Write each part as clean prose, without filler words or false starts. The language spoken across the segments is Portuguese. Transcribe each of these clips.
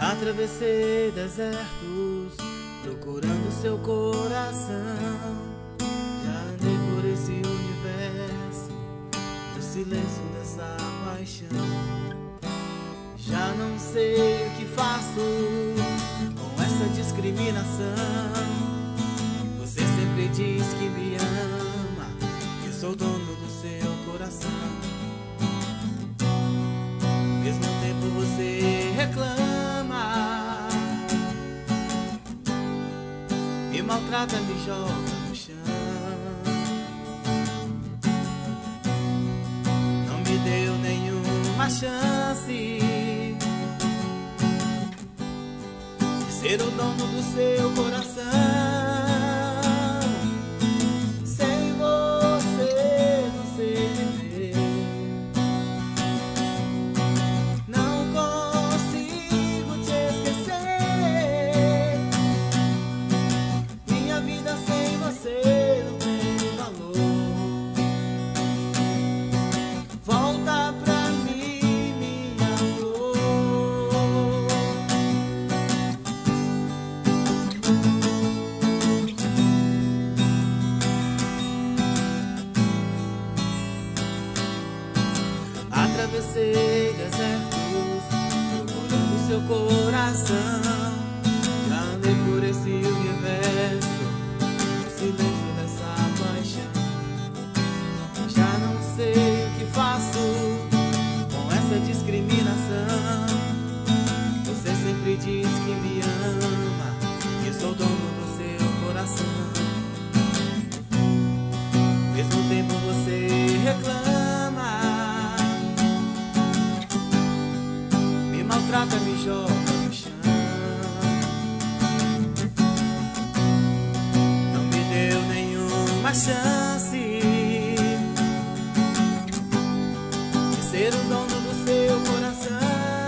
Atravessei desertos, procurando seu coração. Já andei por esse universo, no silêncio dessa paixão. Já não sei o que faço com essa discriminação. Você sempre diz que me ama, que eu sou dono do seu coração. Ao mesmo tempo você reclama, me maltrata, me joga no chão. Não me deu nenhuma chance de ser o dono do seu coração. Sem você não sei viver, não consigo te esquecer. Minha vida sem você não tem valor. Volta pra mim, minha flor. Atravessei desertos, procurando seu coração. Já andei por esse universo, no silêncio dessa paixão. Já não sei o que faço com essa discriminação. Você sempre diz que me ama, que eu sou dono do seu coração. Ao mesmo tempo você reclama, me maltrata, me joga no chão. Não me deu nenhuma chance de ser o dono do seu coração.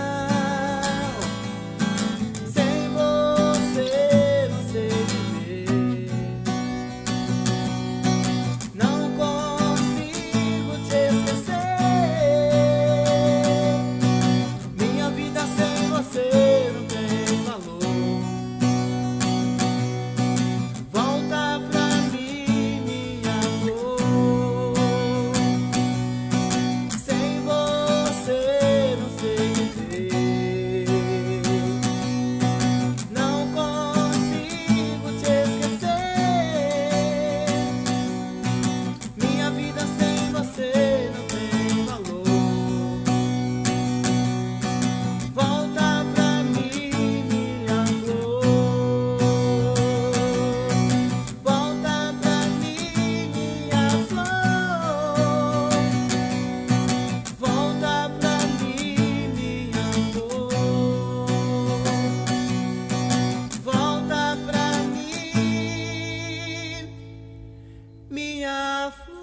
Sem você não sei viver, não consigo te esquecer. Minha vida sem você não tem valor. Volta pra mim, minha flor. Sem você não sei viver, não consigo te esquecer. Minha vida sem você não tem valor. Volta pra mim, minha flor. Volta pra mim, minha flor. Volta pra mim, minha flor. Volta pra mim, minha flor.